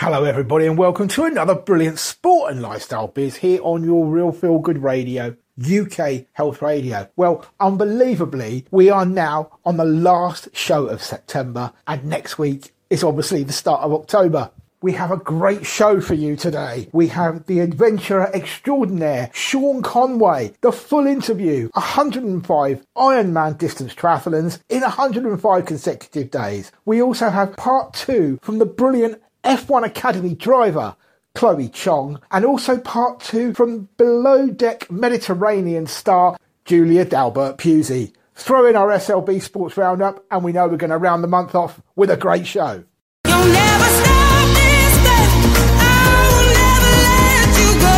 Hello everybody and welcome to another brilliant sport and lifestyle biz here on your Real Feel Good Radio, UK Health Radio. Well, unbelievably, we are now on the last show of September and next week is obviously the start of October. We have a great show for you today. We have the adventurer extraordinaire, Sean Conway, the full interview, 105 Ironman distance triathlons in 105 consecutive days. We also have part 2 from the brilliant F1 Academy driver, Chloe Chong, and also part 2 from below deck Mediterranean star, Julia Dalbert Pusey. Throw in our SLB Sports Roundup and we know we're going to round the month off with a great show. You'll never stop this day. I will never let you go.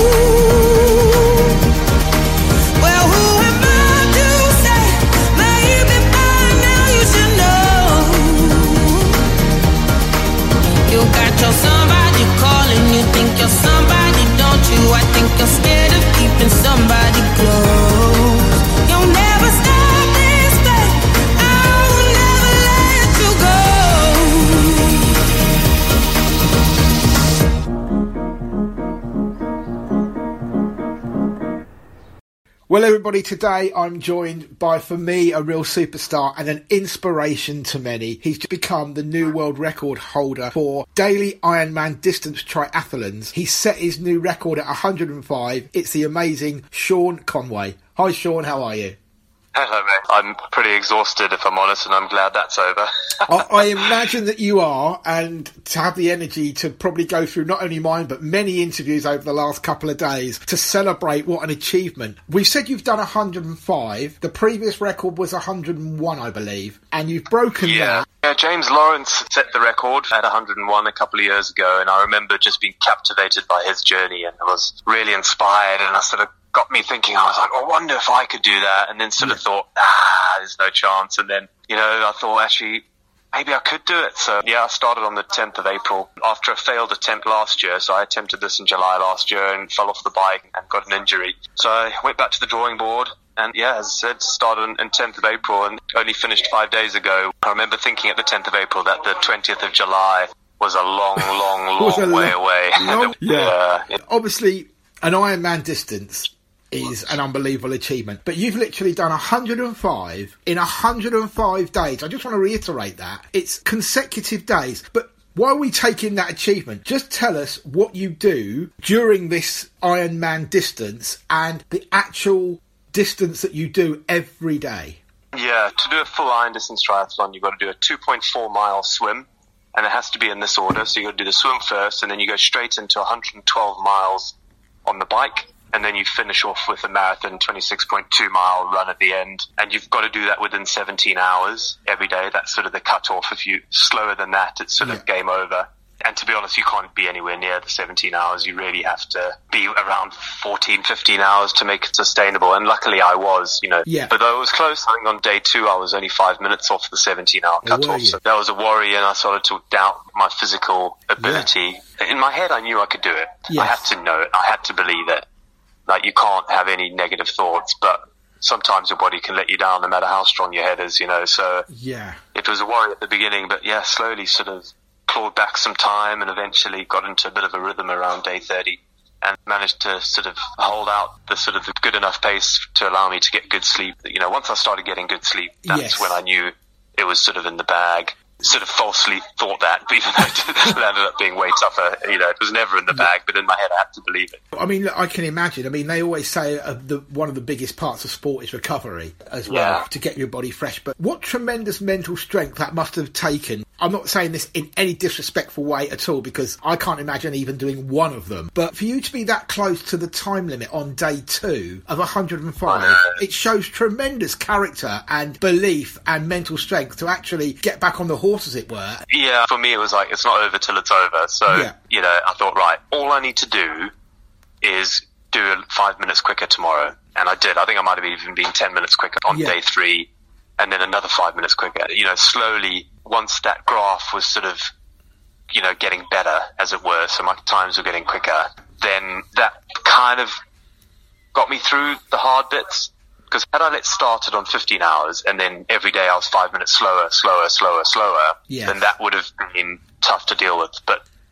Well, who am I to say? Maybe by now you should know. You got your somebody calling, you think you're somebody, don't you? I think you're scared of keeping somebody close. You'll never stop this day. I will never let you go. Well, everybody, today I'm joined by, for me, a real superstar and an inspiration to many. He's become the new world record holder for daily Ironman distance triathlons. He set his new record at 105. It's the amazing Sean Conway. Hi, Sean. How are you? Hello, mate. I'm pretty exhausted, if I'm honest, and I'm glad that's over. I imagine that you are, and to have the energy to probably go through not only mine, but many interviews over the last couple of days to celebrate what an achievement. We've said you've done 105. The previous record was 101, I believe, and you've broken that. Yeah, James Lawrence set the record at 101 a couple of years ago, and I remember just being captivated by his journey, and I was really inspired, and I sort of got me thinking. I was like, I wonder if I could do that, and then sort of thought, there's no chance, and then, I thought, actually, maybe I could do it. So, I started on the 10th of April after a failed attempt last year. So I attempted this in July last year and fell off the bike and got an injury. So I went back to the drawing board and, as I said, started on 10th of April and only finished 5 days ago. I remember thinking at the 10th of April that the 20th of July was a long way away. Yeah. Obviously, an Ironman distance is an unbelievable achievement, but you've literally done 105 in 105 days. I just want to reiterate that. It's consecutive days, but while we take in that achievement, just tell us what you do during this Ironman distance and the actual distance that you do every day. Yeah, to do a full Iron distance triathlon, you've got to do a 2.4 mile swim, and it has to be in this order. So you've got to do the swim first, and then you go straight into 112 miles on the bike. And then you finish off with a marathon 26.2 mile run at the end. And you've got to do that within 17 hours every day. That's sort of the cutoff. If you slower than that, it's sort of game over. And to be honest, you can't be anywhere near the 17 hours. You really have to be around 14, 15 hours to make it sustainable. And luckily I was, But though it was close, I think on day 2 I was only 5 minutes off the 17-hour cutoff. So that was a worry, and I started to doubt my physical ability. Yeah. In my head, I knew I could do it. Yes. I had to know it. I had to believe it. Like, you can't have any negative thoughts, but sometimes your body can let you down no matter how strong your head is, so it was a worry at the beginning, but slowly sort of clawed back some time and eventually got into a bit of a rhythm around day 30 and managed to sort of hold out the sort of good enough pace to allow me to get good sleep. Once I started getting good sleep, that's when I knew it was sort of in the bag. Sort of falsely thought that, but even though it ended up being way tougher, it was never in the bag, but in my head I had to believe it. I mean, I can imagine. I mean, they always say one of the biggest parts of sport is recovery as well, to get your body fresh. But what tremendous mental strength that must have taken. I'm not saying this in any disrespectful way at all, because I can't imagine even doing one of them. But for you to be that close to the time limit on day 2 of 105, it shows tremendous character and belief and mental strength to actually get back on the horse, as it were. Yeah, for me it was like, it's not over till it's over. So, I thought, right, all I need to do is do it 5 minutes quicker tomorrow. And I did. I think I might have even been 10 minutes quicker on day 3, and then another 5 minutes quicker. Slowly, once that graph was sort of, getting better, as it were, so my times were getting quicker, then that kind of got me through the hard bits. Because had I started on 15 hours and then every day I was 5 minutes slower, then that would have been tough to deal with. But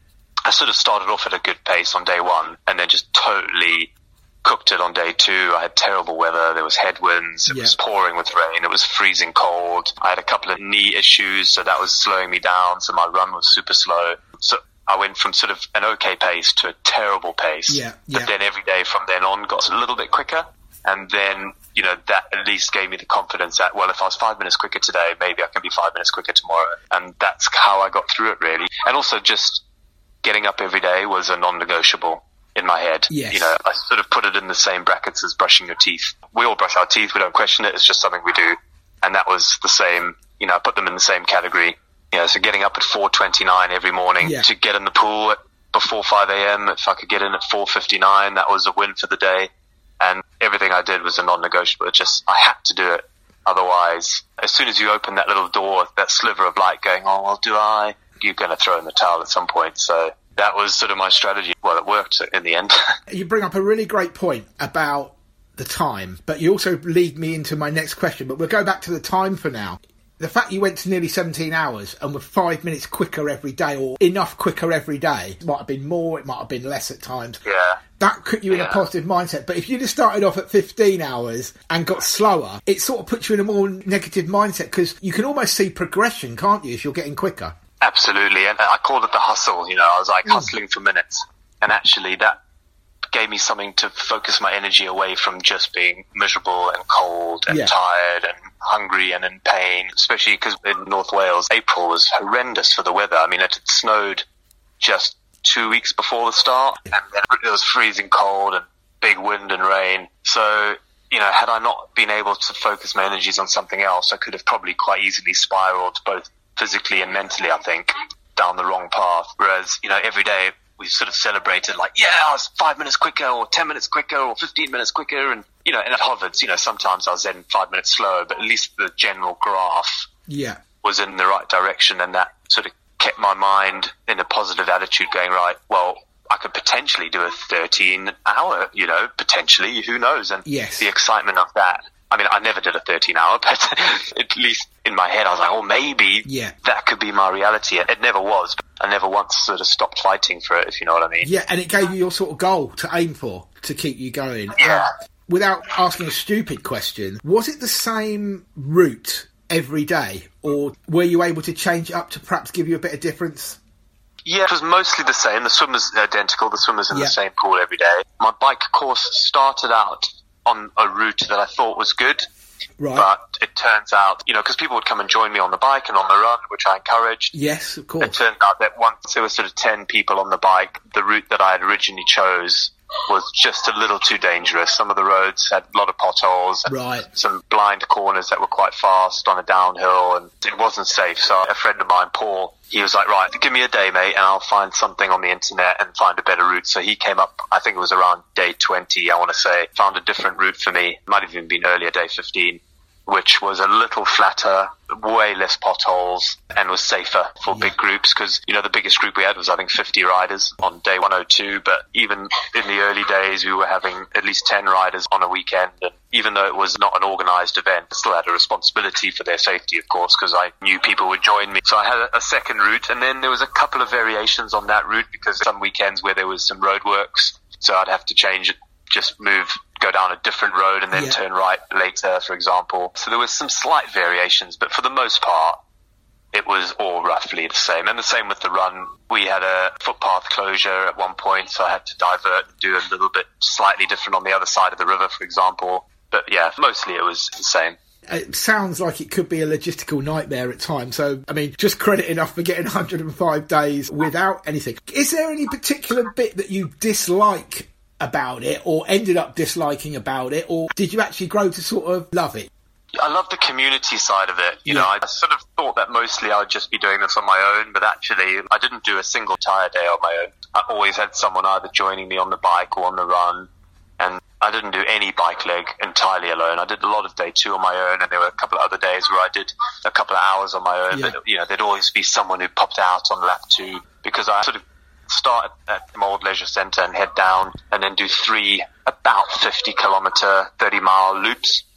I sort of started off at a good pace on day one and then just totally cooked it on day two. I had terrible weather. There was headwinds. It was pouring with rain. It was freezing cold. I had a couple of knee issues, so that was slowing me down. So my run was super slow. So I went from sort of an okay pace to a terrible pace. But then every day from then on got a little bit quicker. And then, you know, that at least gave me the confidence that, well, if I was 5 minutes quicker today, maybe I can be 5 minutes quicker tomorrow. And that's how I got through it, really. And also just getting up every day was a non-negotiable in my head. Yes. You know, I sort of put it in the same brackets as brushing your teeth. We all brush our teeth. We don't question it. It's just something we do. And that was the same, you know, I put them in the same category. You know, so getting up at 4:29 every morning to get in the pool before 5 a.m. If I could get in at 4:59, that was a win for the day. And everything I did was a non-negotiable. I had to do it. Otherwise, as soon as you open that little door, that sliver of light going, oh, well, do I? You're going to throw in the towel at some point. So that was sort of my strategy. Well, it worked in the end. You bring up a really great point about the time, but you also lead me into my next question. But we'll go back to the time for now. The fact you went to nearly 17 hours and were 5 minutes quicker every day, or enough quicker every day, it might have been more, it might have been less at times. Yeah. That put you in a positive mindset. But if you'd have started off at 15 hours and got slower, it sort of puts you in a more negative mindset, because you can almost see progression, can't you, as you're getting quicker? Absolutely. And I called it the hustle. You know, I was like hustling for minutes. And actually that gave me something to focus my energy away from just being miserable and cold and tired and hungry and in pain, especially because in North Wales, April was horrendous for the weather. I mean, it had snowed just 2 weeks before the start, and then it was freezing cold and big wind and rain. So, you know, had I not been able to focus my energies on something else, I could have probably quite easily spiraled both physically and mentally, I think, down the wrong path. Whereas, you know, every day we sort of celebrated like, yeah, I was 5 minutes quicker or 10 minutes quicker or 15 minutes quicker. And, you know, and it hovered. You know, sometimes I was then 5 minutes slower, but at least the general graph was in the right direction. And that sort of kept my mind in a positive attitude going, right, well, I could potentially do a 13-hour, you know, potentially, who knows? And the excitement of that. I mean, I never did a 13-hour, but at least in my head, I was like, oh, maybe that could be my reality. It never was. But I never once sort of stopped fighting for it, if you know what I mean. Yeah, and it gave you your sort of goal to aim for, to keep you going. Yeah. Without asking a stupid question, was it the same route every day, or were you able to change it up to perhaps give you a bit of difference? Yeah, it was mostly the same. The swim was identical. The swim was in the same pool every day. My bike course started out on a route that I thought was good. Right. But it turns out, you know, because people would come and join me on the bike and on the run, which I encouraged. Yes, of course. It turned out that once there were sort of 10 people on the bike, the route that I had originally chose was just a little too dangerous. Some of the roads had a lot of potholes and some blind corners that were quite fast on a downhill, and it wasn't safe. So a friend of mine, Paul, he was like, right, give me a day, mate, and I'll find something on the internet and find a better route. So he came up, I think it was around day 20, I want to say, found a different route for me. Might have even been earlier, day 15, which was a little flatter, way less potholes, and was safer for big groups, because, you know, the biggest group we had was, I think, 50 riders on day 102, but even in the early days, we were having at least 10 riders on a weekend, and even though it was not an organised event, I still had a responsibility for their safety, of course, because I knew people would join me. So I had a second route, and then there was a couple of variations on that route, because some weekends where there was some roadworks, so I'd have to change it, just go down a different road and then turn right later, for example. So there was some slight variations, but for the most part, it was all roughly the same. And the same with the run. We had a footpath closure at one point, so I had to divert and do a little bit slightly different on the other side of the river, for example. But yeah, mostly it was the same. It sounds like it could be a logistical nightmare at times. So, I mean, just credit enough for getting 105 days without anything. Is there any particular bit that you dislike about it, or ended up disliking about it, or did you actually grow to sort of love it? I love the community side of it. You know, I sort of thought that mostly I would just be doing this on my own, but actually I didn't do a single entire day on my own. I always had someone either joining me on the bike or on the run, and I didn't do any bike leg entirely alone. I did a lot of day 2 on my own, and there were a couple of other days where I did a couple of hours on my own, but, you know, there'd always be someone who popped out on lap 2, because I sort of start at the old leisure centre and head down, and then do 3 about 50-kilometre, 30-mile loops.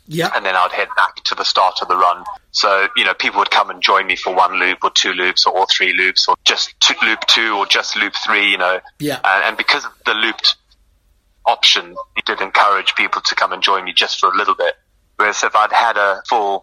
Yeah. And then I'd head back to the start of the run. So, people would come and join me for 1 loop or 2 loops or all 3 loops or just loop 2 or just loop 3, Yeah. And because of the looped option, it did encourage people to come and join me just for a little bit. Whereas if I'd had a full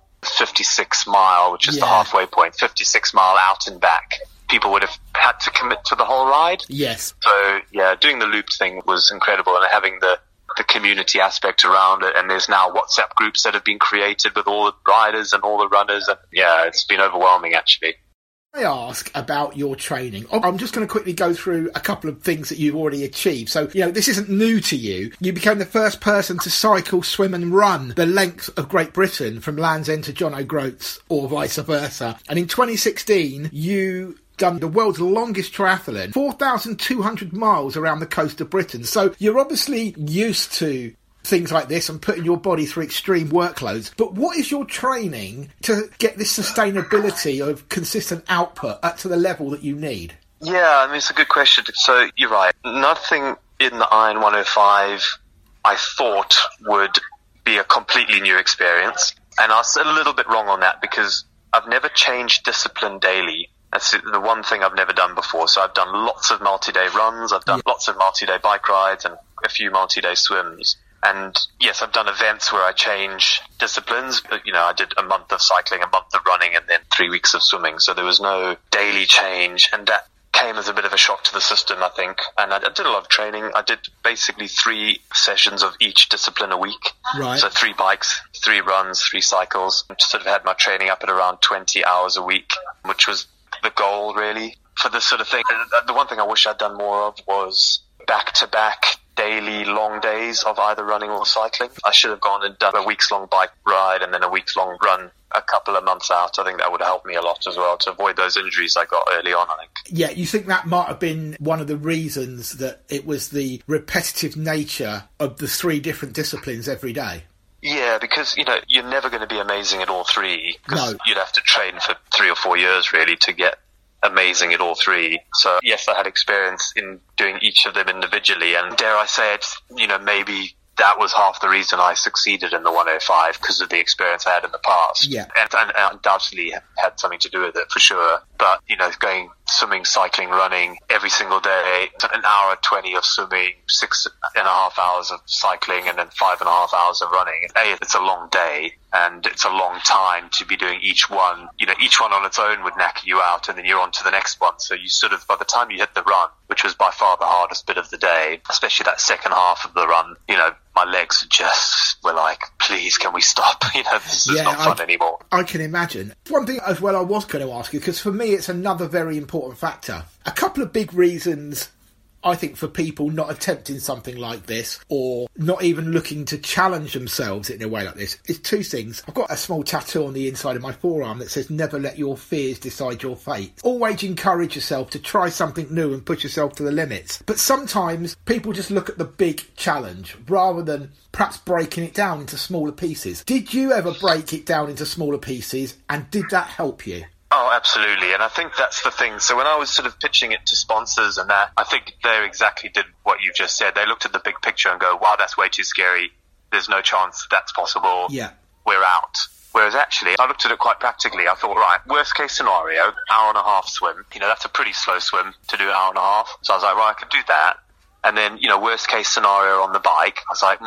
56 mile, which is the halfway point, 56 mile out and back, people would have had to commit to the whole ride. Yes. So, doing the looped thing was incredible, and having the community aspect around it, and there's now WhatsApp groups that have been created with all the riders and all the runners, and it's been overwhelming actually. I ask about your training. I'm just going to quickly go through a couple of things that you've already achieved. So, this isn't new to you. You became the first person to cycle, swim and run the length of Great Britain from Land's End to John O'Groats or vice versa. And in 2016, you done the world's longest triathlon, 4,200 miles around the coast of Britain. So you're obviously used to things like this and putting your body through extreme workloads. But what is your training to get this sustainability of consistent output up to the level that you need? Yeah, it's a good question. So you're right. Nothing in the Iron 105 I thought would be a completely new experience. And I was a little bit wrong on that because I've never changed discipline daily. That's the one thing I've never done before. So I've done lots of multi-day runs. I've done lots of multi-day bike rides and a few multi-day swims. And yes, I've done events where I change disciplines. But, I did a month of cycling, a month of running, and then 3 weeks of swimming. So there was no daily change. And that came as a bit of a shock to the system, I think. And I did a lot of training. I did basically 3 sessions of each discipline a week. Right. So 3 bikes, 3 runs, 3 cycles. Sort of had my training up at around 20 hours a week, which was the goal really for this sort of thing. The one thing I wish I'd done more of was back-to-back daily long days of either running or cycling. I should have gone and done a weeks-long bike ride and then a weeks-long run a couple of months out. I think that would have helped me a lot as well to avoid those injuries I got early on, I think. Yeah, you think that might have been one of the reasons that it was the repetitive nature of the 3 different disciplines every day? Yeah, because, you're never going to be amazing at all 3. Because No. you'd have to train for 3 or 4 years, really, to get amazing at all 3. So, yes, I had experience in doing each of them individually. And dare I say it, maybe that was half the reason I succeeded in the 105, because of the experience I had in the past. Yeah. And undoubtedly had something to do with it, for sure. But, going swimming, cycling, running every single day, an hour and 20 of swimming, 6.5 hours of cycling, and then 5.5 hours of running. It's a long day, and it's a long time to be doing each one. Each one on its own would knack you out, and then you're on to the next one. So you sort of, by the time you hit the run, which was by far the hardest bit of the day, especially that second half of the run, my legs just were like, please, can we stop? This is not fun anymore. I can imagine. One thing as well I was going to ask you, because for me it's another very important factor. A couple of big reasons, I think, for people not attempting something like this or not even looking to challenge themselves in a way like this is 2 things. I've got a small tattoo on the inside of my forearm that says, never let your fears decide your fate. Always encourage yourself to try something new and push yourself to the limits. But sometimes people just look at the big challenge rather than perhaps breaking it down into smaller pieces. Did you ever break it down into smaller pieces, and did that help you? Oh, absolutely. And I think that's the thing. So when I was sort of pitching it to sponsors and that, I think they exactly did what you just said. They looked at the big picture and go, wow, that's way too scary. There's no chance that's possible. Yeah. We're out. Whereas actually, I looked at it quite practically. I thought, right, worst case scenario, hour and a half swim. That's a pretty slow swim to do an hour and a half. So I was like, right, I could do that. And then, worst case scenario on the bike, I was like,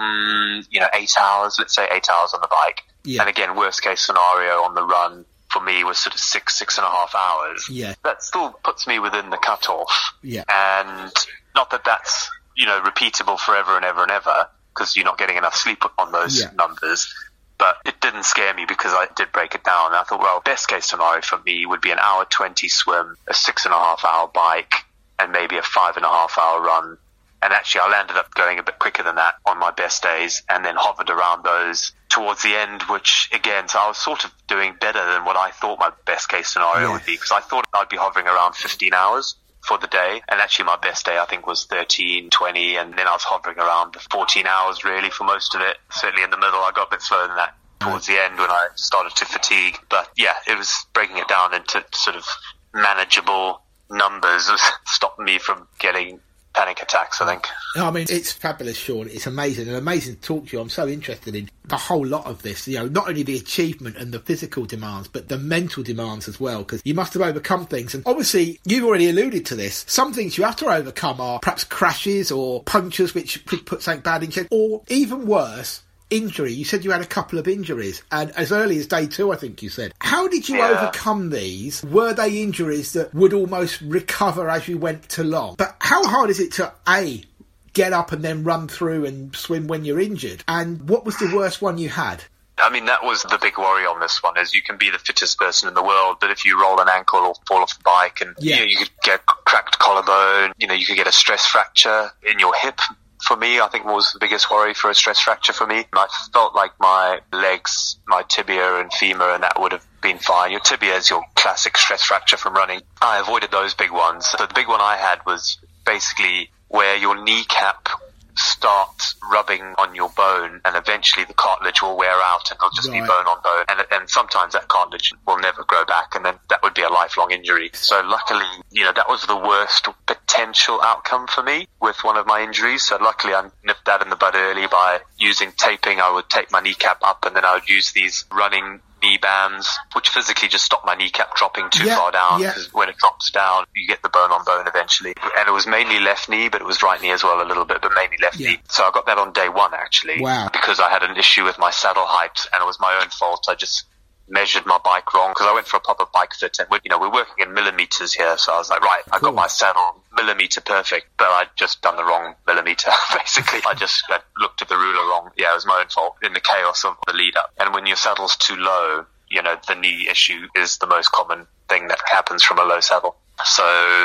8 hours, let's say 8 hours on the bike. Yeah. And again, worst case scenario on the run, for me, was sort of 6.5 hours. Yeah. That still puts me within the cutoff. Yeah. And not that that's, repeatable forever and ever and ever, because you're not getting enough sleep on those numbers. But it didn't scare me because I did break it down. And I thought, well, best case scenario for me would be an hour 20 swim, a 6.5 hour bike, and maybe a 5.5 hour run. And actually, I landed up going a bit quicker than that on my best days, and then hovered around those towards the end, which, again, so I was sort of doing better than what I thought my best case scenario would be, because I thought I'd be hovering around 15 hours for the day. And actually, my best day, I think, was 13, 20, and then I was hovering around 14 hours, really, for most of it. Certainly in the middle, I got a bit slower than that towards the end when I started to fatigue. But, yeah, it was breaking it down into sort of manageable numbers, stopping me from getting panic attacks, I think. I mean, it's fabulous, Sean. It's amazing and amazing to talk to you. I'm so interested in the whole lot of this, not only the achievement and the physical demands, but the mental demands as well, because you must have overcome things. And obviously, you've already alluded to this. Some things you have to overcome are perhaps crashes or punctures, which could put something bad in shape, or even worse, injury. You said you had a couple of injuries, and as early as day 2, I think you said. How did you overcome these? Were they injuries that would almost recover as you went along? But how hard is it to, A, get up and then run through and swim when you're injured? And what was the worst one you had? I mean, that was the big worry on this one, is you can be the fittest person in the world, but if you roll an ankle or fall off the bike and you could get cracked collarbone, you could get a stress fracture in your hip. For me, I think was the biggest worry for a stress fracture for me. I felt like my legs, my tibia and femur, and that would have been fine. Your tibia is your classic stress fracture from running. I avoided those big ones. So the big one I had was basically where your kneecap starts rubbing on your bone, and eventually the cartilage will wear out and it'll just be bone on bone. And sometimes that cartilage will never grow back, and then that would be a lifelong injury. So luckily, that was the worst potential outcome for me with one of my injuries. So luckily I nipped that in the bud early by using taping. I would tape my kneecap up, and then I would use these running knee bands, which physically just stop my kneecap dropping too far down, because when it drops down, you get the bone on bone eventually. And it was mainly left knee, but it was right knee as well a little bit, but mainly left knee. So I got that on day 1, actually, because I had an issue with my saddle height, and it was my own fault. I just measured my bike wrong, because I went for a proper bike fit, and we're working in millimeters here, so I was like, right, I got my saddle millimeter perfect, but I'd just done the wrong millimeter, basically. I looked at the ruler wrong. Yeah, it was my own fault in the chaos of the lead up. And when your saddle's too low, the knee issue is the most common thing that happens from a low saddle. So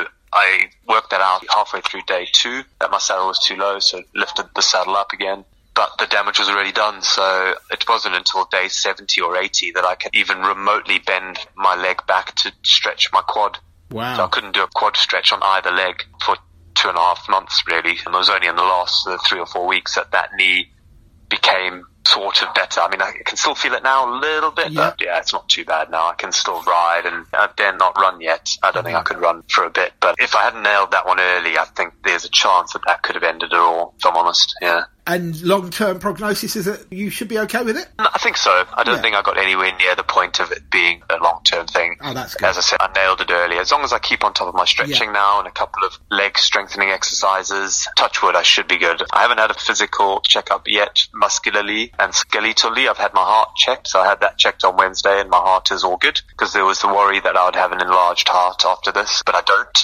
I worked that out halfway through day 2, that my saddle was too low, so lifted the saddle up again. But the damage was already done, so it wasn't until day 70 or 80 that I could even remotely bend my leg back to stretch my quad. Wow. So I couldn't do a quad stretch on either leg for 2.5 months, really. And it was only in the last 3 or 4 weeks that knee became sort of better. I mean, I can still feel it now a little bit, but it's not too bad now. I can still ride, and I dare not run yet. I don't think I could run for a bit. But if I hadn't nailed that one early, I think there's a chance that could have ended it all, if I'm honest. Yeah. And long-term prognosis is that you should be okay with it? I think so. I don't think I got anywhere near the point of it being a long-term thing. Oh, that's good. As I said, I nailed it early. As long as I keep on top of my stretching now and a couple of leg strengthening exercises, touch wood, I should be good. I haven't had a physical checkup yet, muscularly and skeletally. I've had my heart checked, so I had that checked on Wednesday, and my heart is all good, because there was the worry that I would have an enlarged heart after this, but I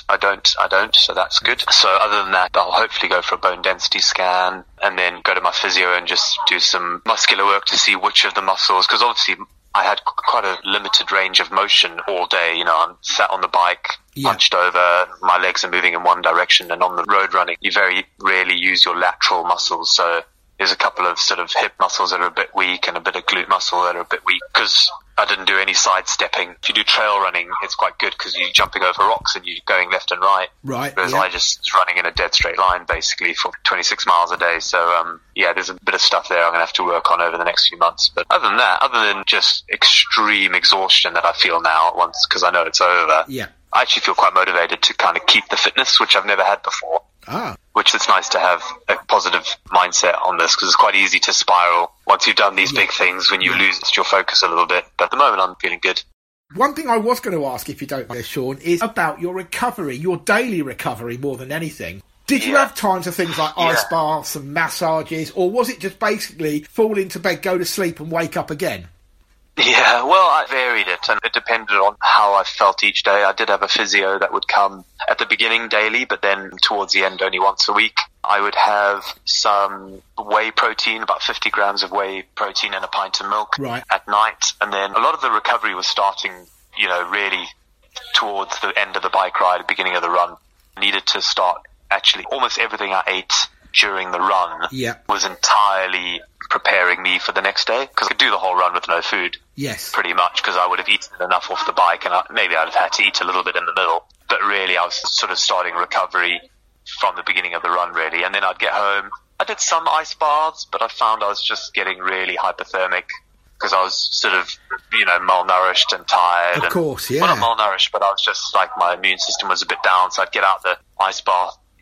don't, so that's good. So other than that, I'll hopefully go for a bone density scan, and then go to my physio and just do some muscular work to see which of the muscles, because obviously I had quite a limited range of motion all day. I'm sat on the bike, hunched over, my legs are moving in one direction, and on the road running, you very rarely use your lateral muscles. So there's a couple of sort of hip muscles that are a bit weak and a bit of glute muscle that are a bit weak, because I didn't do any sidestepping. If you do trail running, it's quite good, because you're jumping over rocks and you're going left and right. Right. Whereas I just was running in a dead straight line, basically, for 26 miles a day. So, there's a bit of stuff there I'm going to have to work on over the next few months. But other than just extreme exhaustion that I feel now at once, because I know it's over, I actually feel quite motivated to kind of keep the fitness, which I've never had before. Which it's nice to have a positive mindset on this, because it's quite easy to spiral once you've done these big things, when you lose your focus a little bit. But at the moment, I'm feeling good. One thing I was going to ask, if you don't mind, Sean, is about your recovery, your daily recovery more than anything. Did you have time for things like ice baths and massages, or was it just basically fall into bed, go to sleep and wake up again? Yeah, well, I varied it, and it depended on how I felt each day. I did have a physio that would come at the beginning daily, but then towards the end only once a week. I would have some whey protein, about 50 grams of whey protein and a pint of milk at night. And then a lot of the recovery was starting, really towards the end of the bike ride, beginning of the run. I needed to start actually almost everything I ate during the run was entirely preparing me for the next day, because I could do the whole run with no food. Yes. Pretty much, because I would have eaten enough off the bike, and maybe I'd have had to eat a little bit in the middle. But really, I was sort of starting recovery from the beginning of the run, really. And then I'd get home. I did some ice baths, but I found I was just getting really hypothermic, because I was sort of, malnourished and tired. Of course, Well, not malnourished, but I was just like, my immune system was a bit down, so I'd get out the ice bath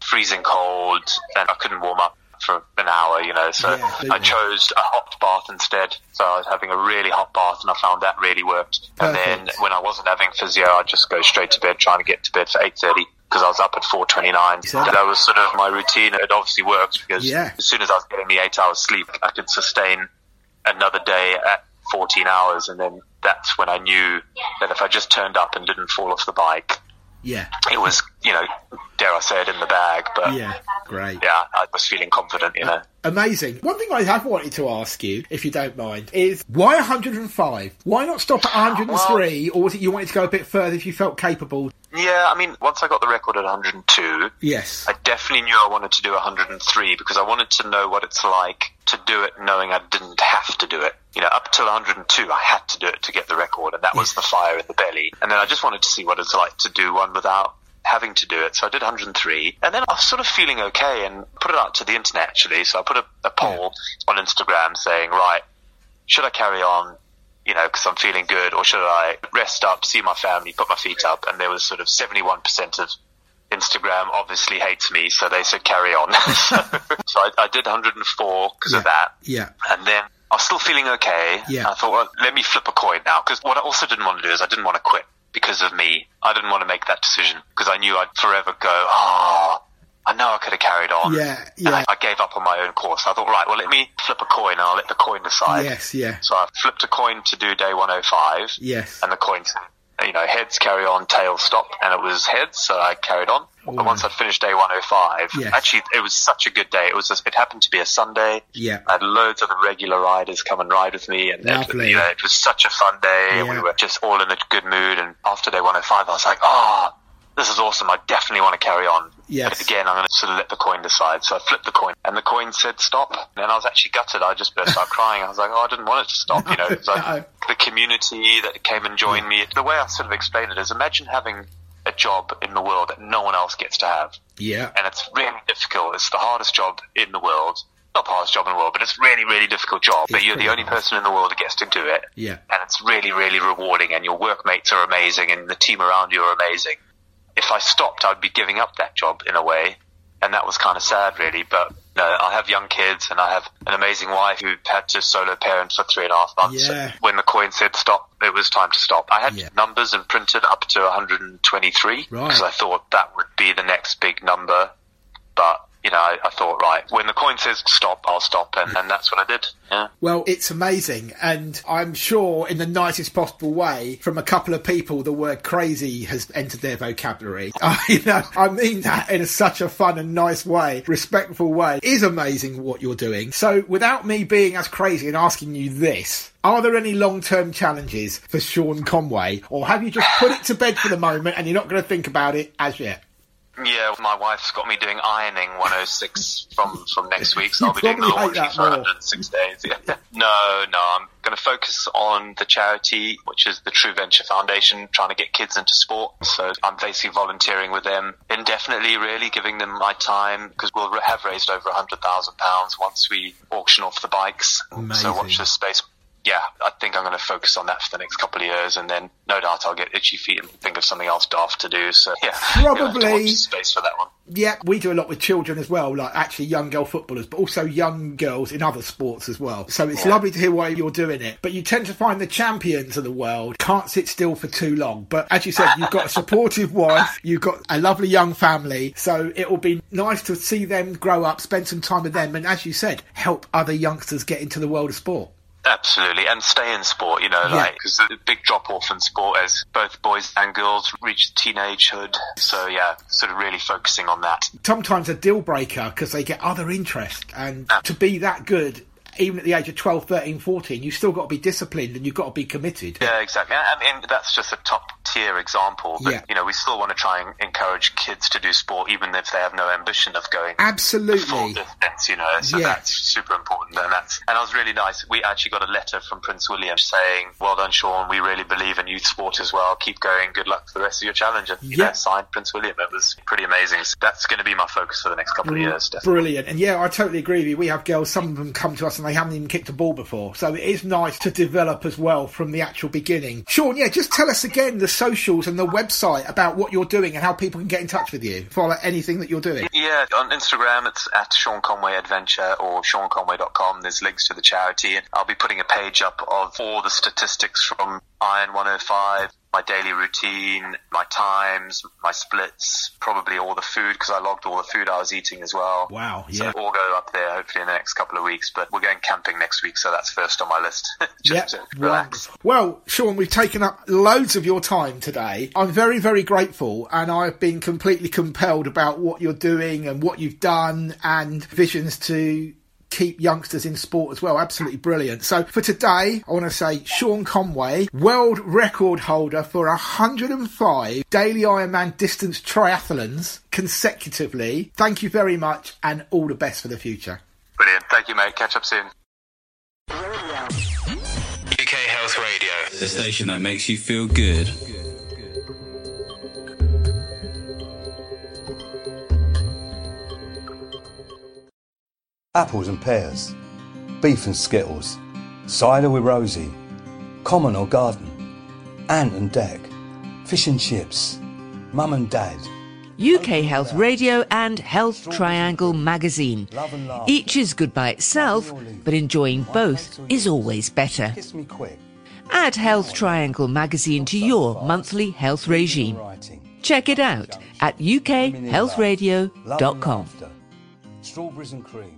freezing cold, and I couldn't warm up for an hour, so I chose a hot bath instead. So I was having a really hot bath, and I found that really worked. Perfect. And then when I wasn't having physio, I'd just go straight to bed, trying to get to bed for 8:30. Because I was up at 4:29. That was sort of my routine. It obviously worked because as soon as I was getting the 8 hours sleep, I could sustain another day at 14 hours. And then that's when I knew that if I just turned up and didn't fall off the bike, it was, dare I say it, in the bag. But great. Yeah, I was feeling confident, Amazing. One thing I have wanted to ask you, if you don't mind, is why 105? Why not stop at 103? Or was it you wanted to go a bit further if you felt capable? Yeah, I mean, once I got the record at 102, I definitely knew I wanted to do 103 because I wanted to know what it's like to do it knowing I didn't have to do it. Up till 102, I had to do it to get the record, and that was the fire in the belly. And then I just wanted to see what it's like to do one without having to do it. So I did 103, and then I was sort of feeling okay and put it out to the internet, actually. So I put a poll on Instagram saying, right, should I carry on? Because I'm feeling good, or should I rest up, see my family, put my feet up? And there was sort of 71% of Instagram obviously hates me, so they said carry on. so I did 104 because of that. Yeah. And then I was still feeling okay. Yeah. I thought, well, let me flip a coin now. Because what I also didn't want to do is I didn't want to quit because of me. I didn't want to make that decision because I knew I'd forever go, I know I could have carried on. And I gave up on my own course. I thought, right, well, let me flip a coin and I'll let the coin decide. So I flipped a coin to do day 105. And the coin said, heads carry on, tails stop. And it was heads, so I carried on. But once I'd finished day 105, actually, it was such a good day. It happened to be a Sunday. I had loads of the regular riders come and ride with me. And it was such a fun day. And we were just all in a good mood. And after day 105, I was like, this is awesome. I definitely want to carry on. But again, I'm going to sort of let the coin decide. So I flipped the coin, and the coin said stop. And I was actually gutted. I just burst out crying. I was like, I didn't want it to stop. It was like the community that came and joined me. The way I sort of explained it is, imagine having a job in the world that no one else gets to have. And it's really difficult. It's the hardest job in the world. Not the hardest job in the world, but it's really, really difficult job. But you're the only person in the world that gets to do it. And it's really, really rewarding. And your workmates are amazing, and the team around you are amazing. If I stopped, I'd be giving up that job in a way, and that was kind of sad, really. But I have young kids, and I have an amazing wife who had to solo parent for 3.5 months. When the coin said stop, it was time to stop. I had numbers and printed up to 123 because I thought that would be the next big number. But I thought, right, when the coin says stop, I'll stop, and that's what I did. Well, it's amazing, and I'm sure in the nicest possible way, from a couple of people, the word crazy has entered their vocabulary. I mean that in such a fun and nice way, respectful way. It is amazing what you're doing. So without me being as crazy and asking you this, are there any long-term challenges for Sean Conway, or have you just put it to bed for the moment and you're not going to think about it as yet? Yeah, my wife's got me doing ironing 106 from next week, so I'll be doing the laundry for 106 days. No, I'm going to focus on the charity, which is the True Venture Foundation, trying to get kids into sport. So I'm basically volunteering with them indefinitely, really, giving them my time, because we'll have raised over £100,000 once we auction off the bikes. Amazing. So watch this space. Yeah, I think I'm going to focus on that for the next couple of years, and then no doubt I'll get itchy feet and think of something else daft to do. So yeah, probably space for that one. Yeah, we do a lot with children as well, like actually young girl footballers, but also young girls in other sports as well. So it's lovely to hear why you're doing it. But you tend to find the champions of the world can't sit still for too long. But as you said, you've got a supportive wife, you've got a lovely young family. So it will be nice to see them grow up, spend some time with them, and as you said, help other youngsters get into the world of sport. Absolutely, and stay in sport, because the big drop-off in sport as both boys and girls reach teenagehood. So, yeah, sort of really focusing on that. Sometimes a deal-breaker because they get other interest, and to be that good, even at the age of 12, 13, 14, you've still got to be disciplined and you've got to be committed. Yeah, exactly. I mean, that's just a top-tier example. But, we still want to try and encourage kids to do sport, even if they have no ambition of going absolutely full distance, So that's super important. And I was really nice. We actually got a letter from Prince William saying, well done, Sean. We really believe in youth sport as well. Keep going. Good luck for the rest of your challenge. And, signed Prince William. It was pretty amazing. So that's going to be my focus for the next couple of years. Definitely. Brilliant. And I totally agree with you. We have girls, some of them come to us and they haven't even kicked a ball before. So it is nice to develop as well from the actual beginning. Sean, yeah, just tell us again the socials and the website about what you're doing and how people can get in touch with you, follow anything that you're doing. Yeah, on Instagram it's at Sean Conway Adventure or SeanConway.com. There's links to the charity, and I'll be putting a page up of all the statistics from Iron 105, my daily routine, my times, my splits, probably all the food, because I logged all the food I was eating as well. Wow, So yeah. it'll all go up there hopefully in the next couple of weeks, but we're going camping next week, so that's first on my list. Just to relax. Well, Sean, we've taken up loads of your time today. I'm very, very grateful, and I've been completely compelled about what you're doing and what you've done and visions to keep youngsters in sport as well. Absolutely brilliant. So for today, I want to say Sean Conway, world record holder for 105 daily Ironman distance triathlons consecutively. Thank you very much, and all the best for the future. Brilliant. Thank you, mate. Catch up soon. UK Health Radio, the station that makes you feel good. Apples and pears, beef and skittles, cider with Rosie, common or garden, ant and deck, fish and chips, mum and dad. UK Health Radio and Health Triangle magazine. Each is good by itself, but enjoying both is always better. Kiss me quick. Add Health Triangle magazine to your monthly health regime. Check it out at ukhealthradio.com. Strawberries and cream.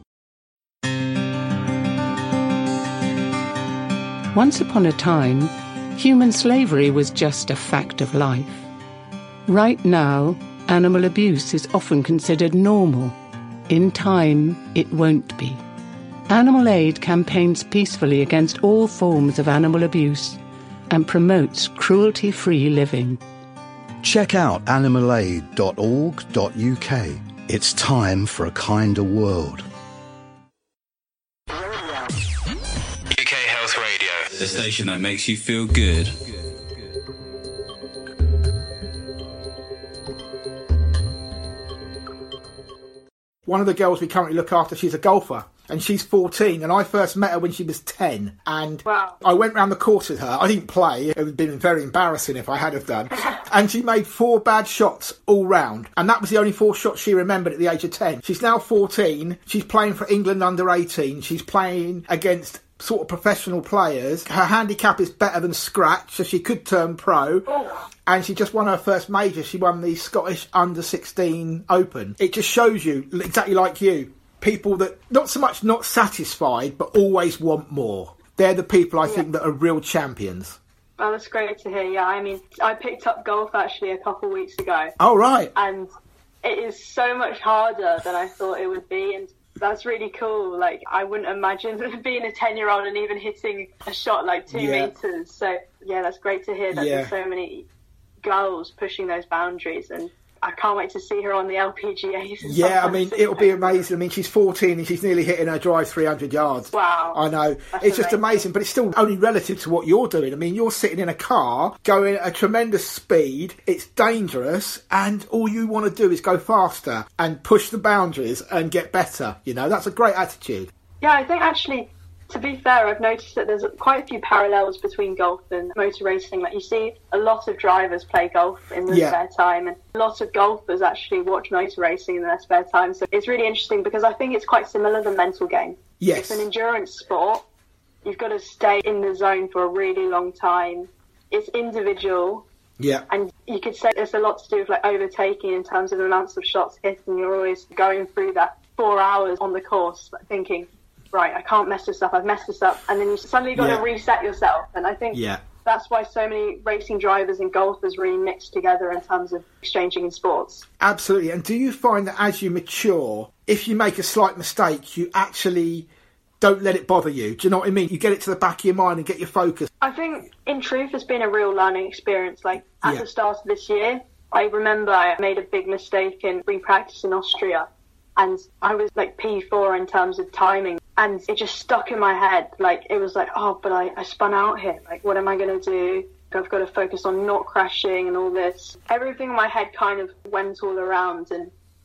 Once upon a time, human slavery was just a fact of life. Right now, animal abuse is often considered normal. In time, it won't be. Animal Aid campaigns peacefully against all forms of animal abuse and promotes cruelty-free living. Check out animalaid.org.uk. It's time for a kinder world. UK Health Radio, the station that makes you feel good. One of the girls we currently look after, she's a golfer, and she's 14, and I first met her when she was 10, and Wow. I went round the course with her. I didn't play, it would have been very embarrassing if I had have done, and she made 4 bad shots all round, and that was the only 4 shots she remembered at the age of 10. She's now 14, she's playing for England under 18, she's playing against sort of professional players. Her handicap is better than scratch, so she could turn pro. And she just won her first major. She won the Scottish Under 16 Open. It just shows you, exactly like you, people that not so much not satisfied, but always want more. They're the people I think that are real champions. Well, that's great to hear. Yeah, I mean, I picked up golf actually a couple of weeks ago. Oh, right. And it is so much harder than I thought it would be. And that's really cool. Like, I wouldn't imagine being a 10-year-old and even hitting a shot like 2 meters. So, yeah, that's great to hear that there's so many girls pushing those boundaries. And I can't wait to see her on the LPGA. Yeah, I mean, it'll be amazing. I mean, she's 14 and she's nearly hitting her drive 300 yards. Wow. I know. It's just amazing, but it's still only relative to what you're doing. I mean, you're sitting in a car going at a tremendous speed. It's dangerous, and all you want to do is go faster and push the boundaries and get better. You know, that's a great attitude. Yeah, I think actually, to be fair, I've noticed that there's quite a few parallels between golf and motor racing. Like, you see a lot of drivers play golf in their spare time, and a lot of golfers actually watch motor racing in their spare time. So it's really interesting because I think it's quite similar to the mental game. Yes. It's an endurance sport. You've got to stay in the zone for a really long time. It's individual. Yeah. And you could say there's a lot to do with like overtaking in terms of the amounts of shots hit, and you're always going through that 4 hours on the course, like thinking, right, I can't mess this up, I've messed this up, and then you suddenly got to reset yourself. And I think that's why so many racing drivers and golfers really mix together in terms of exchanging in sports. Absolutely. And do you find that as you mature, if you make a slight mistake, you actually don't let it bother you? Do you know what I mean? You get it to the back of your mind and get your focus. I think, in truth, it's been a real learning experience. Like, at the start of this year, I remember I made a big mistake in free practice in Austria, and I was like P4 in terms of timing, and it just stuck in my head. Like, it was like, oh, but I spun out here. Like, what am I going to do? I've got to focus on not crashing and all this. Everything in my head kind of went all around, and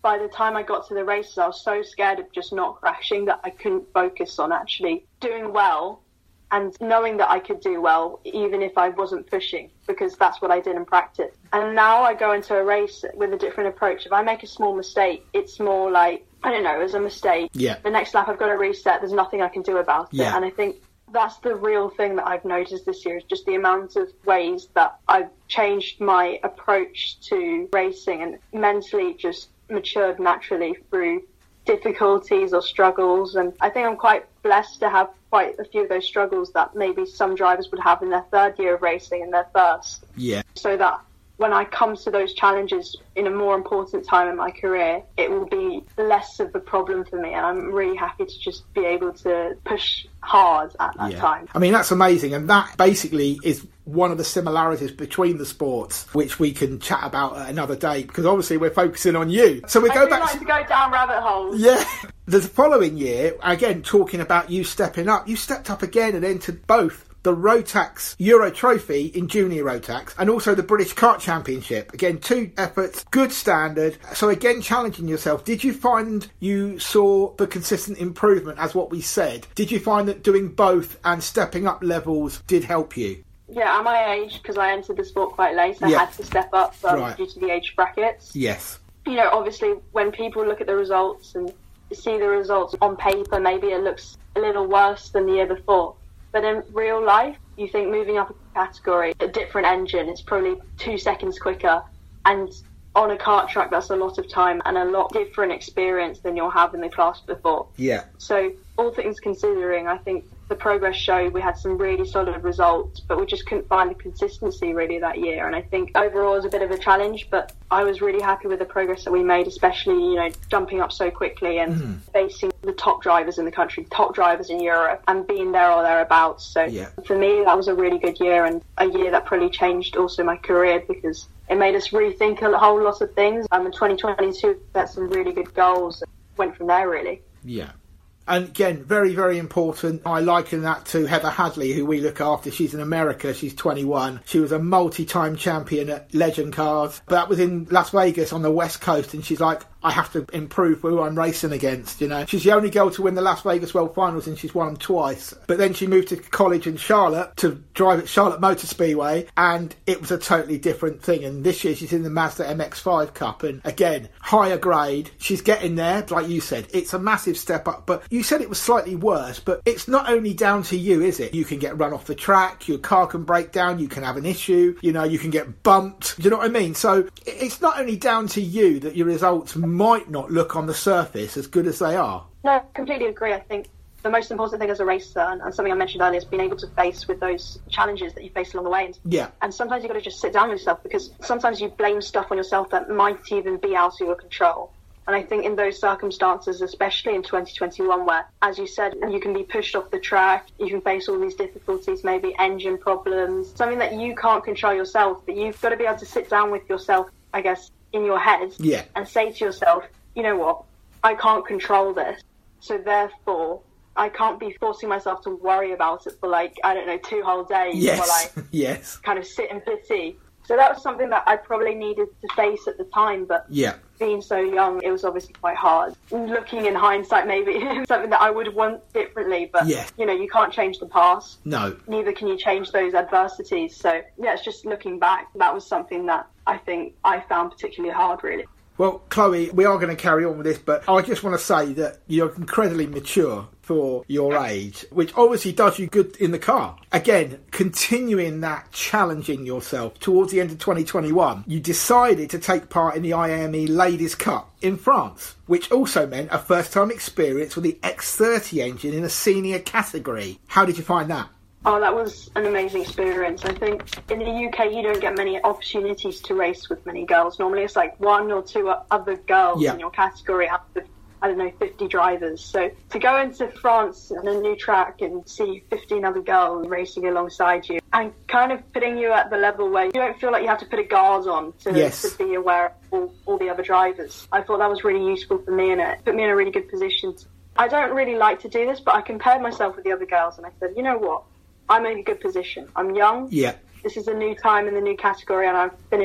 by the time I got to the races, I was so scared of just not crashing that I couldn't focus on actually doing well and knowing that I could do well, even if I wasn't pushing, because that's what I did in practice. And now I go into a race with a different approach. If I make a small mistake, it's more like, I don't know, as a mistake. Yeah. The next lap I've got to reset. There's nothing I can do about it. Yeah. And I think that's the real thing that I've noticed this year, is just the amount of ways that I've changed my approach to racing and mentally just matured naturally through difficulties or struggles. And I think I'm quite blessed to have quite a few of those struggles that maybe some drivers would have in their third year of racing and their first. Yeah. So that when I come to those challenges in a more important time in my career, it will be less of a problem for me. And I'm really happy to just be able to push hard at that time. I mean, that's amazing. And that basically is one of the similarities between the sports, which we can chat about at another day, because obviously we're focusing on you. So we go back to go down rabbit holes. Yeah. The following year, again, talking about you stepping up, you stepped up again and entered both the Rotax Euro Trophy in Junior Rotax and also the British Kart Championship. Again, 2 efforts, good standard. So again, challenging yourself. Did you find you saw the consistent improvement as what we said? Did you find that doing both and stepping up levels did help you? Yeah, at my age, because I entered the sport quite late, I had to step up due to the age brackets. Yes. You know, obviously, when people look at the results and see the results on paper, maybe it looks a little worse than the year before. But in real life, you think moving up a category, a different engine, it's probably 2 seconds quicker. And on a kart track, that's a lot of time and a lot different experience than you'll have in the class before. Yeah. So all things considering, I think the progress showed we had some really solid results, but we just couldn't find the consistency really that year. And I think overall it was a bit of a challenge, but I was really happy with the progress that we made, especially, you know, jumping up so quickly and facing the top drivers in the country, top drivers in Europe, and being there or thereabouts. So for me, that was a really good year, and a year that probably changed also my career, because it made us rethink a whole lot of things. In 2022, that's some really good goals, and went from there really. Yeah. And again, very, very important. I liken that to Heather Hadley, who we look after. She's in America. She's 21. She was a multi-time champion at Legend Cars. But that was in Las Vegas on the West Coast. And she's like, I have to improve who I'm racing against, you know. She's the only girl to win the Las Vegas World Finals, and she's won them twice. But then she moved to college in Charlotte to drive at Charlotte Motor Speedway, and it was a totally different thing. And this year she's in the Mazda MX-5 Cup, and again, higher grade. She's getting there, like you said. It's a massive step up, but you said it was slightly worse, but it's not only down to you, is it? You can get run off the track, your car can break down, you can have an issue, you know, you can get bumped. Do you know what I mean? So it's not only down to you that your results might not look on the surface as good as they are. No, I completely agree. I think the most important thing as a racer, and something I mentioned earlier, is being able to face with those challenges that you face along the way. And sometimes you've got to just sit down with yourself, because sometimes you blame stuff on yourself that might even be out of your control. And I think in those circumstances, especially in 2021, where, as you said, you can be pushed off the track, you can face all these difficulties, maybe engine problems, something that you can't control yourself, but you've got to be able to sit down with yourself, I guess, in your head and say to yourself, you know what, I can't control this, so therefore I can't be forcing myself to worry about it for, like, I don't know, 2 whole days while I kind of sit in pity. So that was something that I probably needed to face at the time, but being so young, it was obviously quite hard. Looking in hindsight, maybe something that I would want differently, but you know, you can't change the past. No. Neither can you change those adversities. So yeah, it's just looking back, that was something that I think I found particularly hard, really. Well, Chloe, we are going to carry on with this, but I just want to say that you're incredibly mature for your age, which obviously does you good in the car. Again, continuing that, challenging yourself. Towards the end of 2021, you decided to take part in the IAME Ladies Cup in France, which also meant a first-time experience with the X30 engine in a senior category. How did you find that? Oh, that was an amazing experience. I think in the UK, you don't get many opportunities to race with many girls. Normally, it's like 1 or 2 other girls in your category out of, I don't know, 50 drivers. So to go into France on a new track and see 15 other girls racing alongside you and kind of putting you at the level where you don't feel like you have to put a guard on to be aware of all the other drivers. I thought that was really useful for me, and it put me in a really good position. I don't really like to do this, but I compared myself with the other girls and I said, you know what? I'm in a good position. I'm young. Yeah. This is a new time in the new category, and I've finished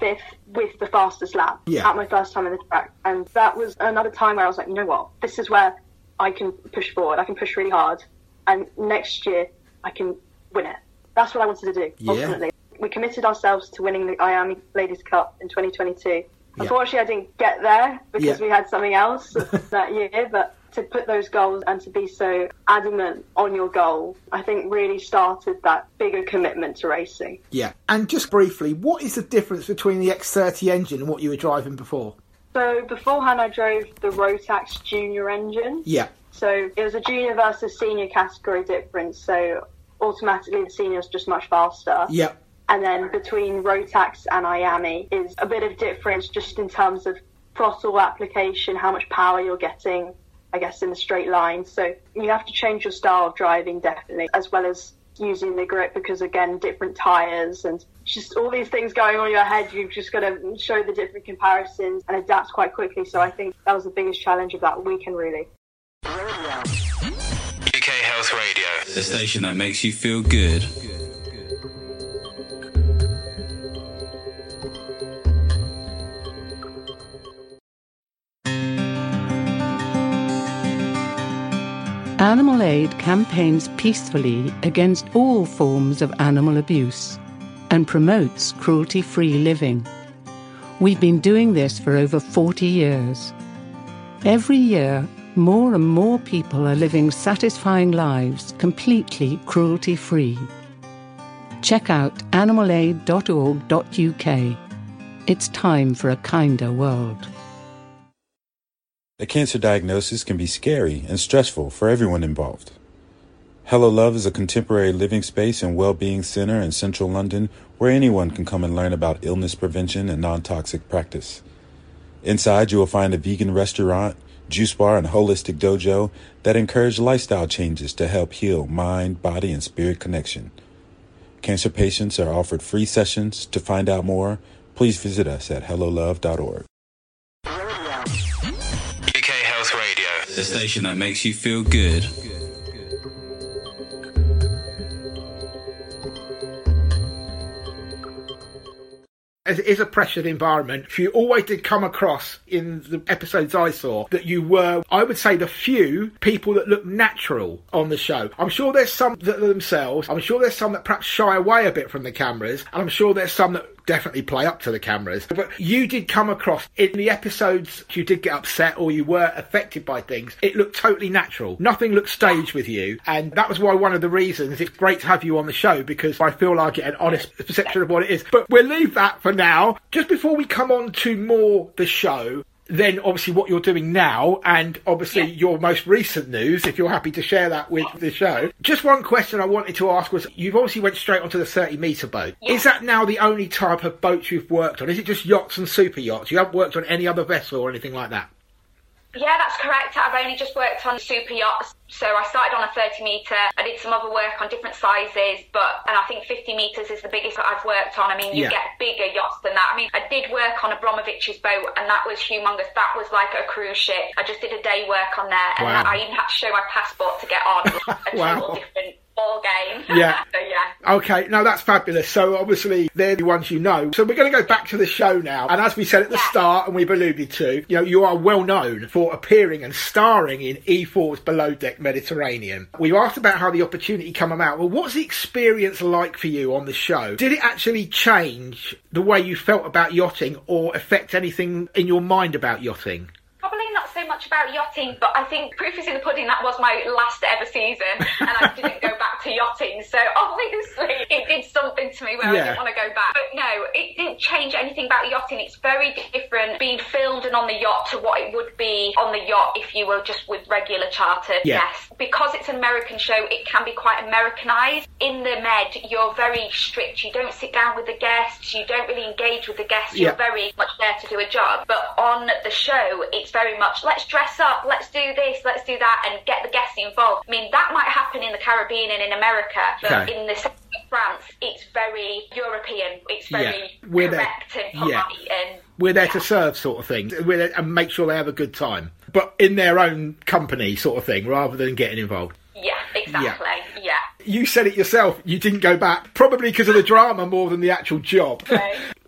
5th with the fastest lap at my first time in the track. And that was another time where I was like, you know what, this is where I can push forward, I can push really hard, and next year I can win it. That's what I wanted to do, ultimately. We committed ourselves to winning the IAME Ladies Cup in 2022. Unfortunately, I didn't get there because we had something else that year, but to put those goals and to be so adamant on your goal, I think really started that bigger commitment to racing. Yeah. And just briefly, what is the difference between the X30 engine and what you were driving before? So beforehand, I drove the Rotax Junior engine. Yeah. So it was a junior versus senior category difference. So automatically the senior is just much faster. Yeah. And then between Rotax and IAME is a bit of difference just in terms of throttle application, how much power you're getting, I guess, in the straight line. So you have to change your style of driving, definitely, as well as using the grip because, again, different tyres and just all these things going on in your head. You've just got to show the different comparisons and adapt quite quickly. So I think that was the biggest challenge of that weekend, really. UK Health Radio, the station that makes you feel good. Animal Aid campaigns peacefully against all forms of animal abuse and promotes cruelty-free living. We've been doing this for over 40 years. Every year, more and more people are living satisfying lives completely cruelty-free. Check out animalaid.org.uk. It's time for a kinder world. A cancer diagnosis can be scary and stressful for everyone involved. Hello Love is a contemporary living space and well-being center in central London where anyone can come and learn about illness prevention and non-toxic practice. Inside, you will find a vegan restaurant, juice bar, and holistic dojo that encourage lifestyle changes to help heal mind, body, and spirit connection. Cancer patients are offered free sessions. To find out more, please visit us at hellolove.org. The station that makes you feel good. As it is a pressured environment, you always did come across in the episodes I saw that you were, I would say, the few people that look natural on the show. I'm sure there's some that are themselves. I'm sure there's some that perhaps shy away a bit from the cameras. And I'm sure there's some that definitely play up to the cameras. But you did come across, in the episodes you did get upset or you were affected by things, it looked totally natural. Nothing looked staged with you. And that was why one of the reasons it's great to have you on the show, because I feel like I get an honest perception of what it is. But we'll leave that for now. Just before we come on to more the show, then obviously what you're doing now and obviously your most recent news, if you're happy to share that with the show. Just one question I wanted to ask was, you've obviously went straight onto the 30-metre boat. Is that now the only type of boat you've worked on? Is it just yachts and super yachts? You haven't worked on any other vessel or anything like that? Yeah, that's correct. I've only just worked on super yachts. So I started on a 30-metre. I did some other work on different sizes, and I think 50 metres is the biggest that I've worked on. I mean, you get bigger yachts than that. I mean, I did work on Abramovich's boat, and that was humongous. That was like a cruise ship. I just did a day work on there, and I even had to show my passport to get on. A total different ball game. Yeah. So, yeah. Okay, no, that's fabulous. So obviously they're the ones you know. So we're going to go back to the show now. And as we said at the start, and we've alluded to, you know, you are well known for appearing and starring in E4's Below Deck Mediterranean. We asked about how the opportunity came about. Well, what's the experience like for you on the show? Did it actually change the way you felt about yachting or affect anything in your mind about yachting? Probably not so much about yachting, but I think proof is in the pudding. That was my last ever season, and I didn't go back to yachting. So obviously it did something to me where I didn't want to go back. But no, it didn't change anything about yachting. It's very different being filmed and on the yacht to what it would be on the yacht if you were just with regular chartered guests. Because it's an American show, it can be quite Americanized. In the Med, you're very strict. You don't sit down with the guests. You don't really engage with the guests. You're very much there to do a job. But on the show, it's very much, let's dress up, let's do this, let's do that, and get the guests involved. I mean, that might happen in the Caribbean and in America, but in the south of France, it's very European. It's very correct and polite. And we're there to serve, sort of thing. We're there and make sure they have a good time, but in their own company, sort of thing, rather than getting involved. Yeah, exactly. Yeah. You said it yourself. You didn't go back, probably because of the drama more than the actual job.